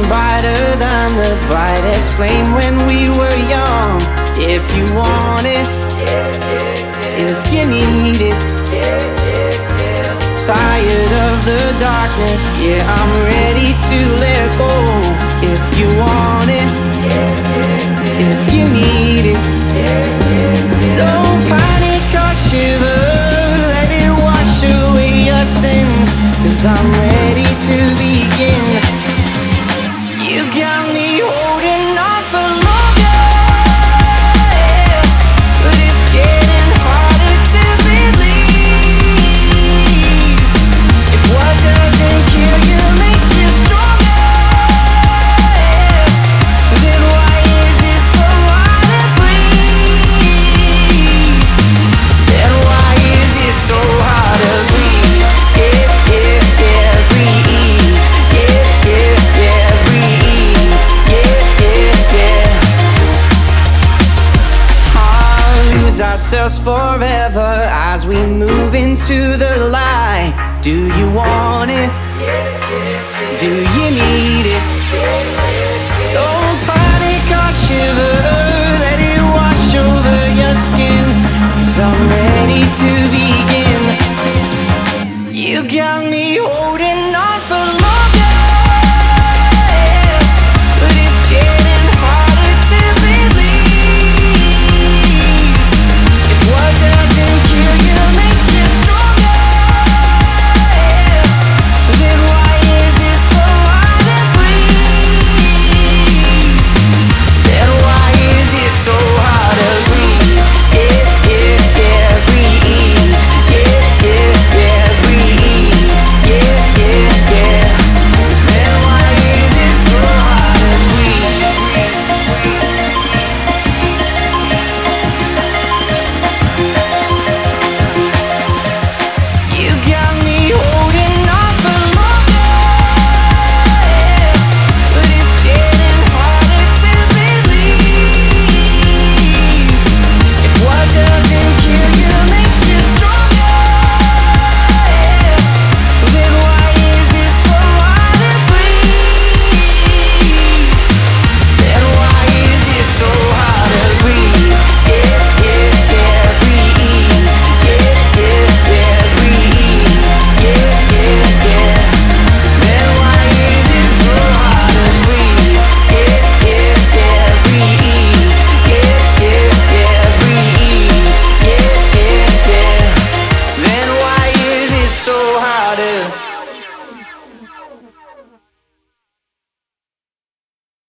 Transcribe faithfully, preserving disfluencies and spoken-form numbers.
brighter than the brightest flame when we were young. If you want it, if you need it, tired of the darkness, yeah, I'm ready to let go. If you want it, if you need it, don't panic or shiver, let it wash away your sins, 'cause I'm ready to begin. You got me holding on for longer, but it's getting harder to believe. If what doesn't kill you makes you stronger, then why is it so hard to breathe? Then why is it so hard to breathe? Yeah, yeah, yeah, breathe. Yeah, yeah, yeah, breathe. Yeah, yeah, yeah. I'll lose ourselves forever as we move into the light. Do you want it? Do you need it? Don't panic or shiver, let it wash over your skin, 'cause I'm ready to begin. You got me holding on for longer, but it's getting harder to believe. If what doesn't kill you makes you stronger, then why is it so hard to breathe? Then why is it so hard to breathe? Yeah, yeah, yeah, breathe. Yeah, yeah, yeah, breathe. Yeah, yeah, yeah. Then why is it so hard to breathe? You got me holding on for longer, but it's getting harder to believe. If what doesn't kill you makes you stronger, then why is it so hard to breathe? Then why is it so hard to breathe? Yeah, yeah, yeah, breathe. Yeah, yeah, yeah, breathe. Yeah, yeah, yeah. Then why is it so hard to breathe? Yeah, yeah, yeah, breathe. Yeah, yeah, yeah, breathe. Yeah, yeah, yeah. Then why is it so hard to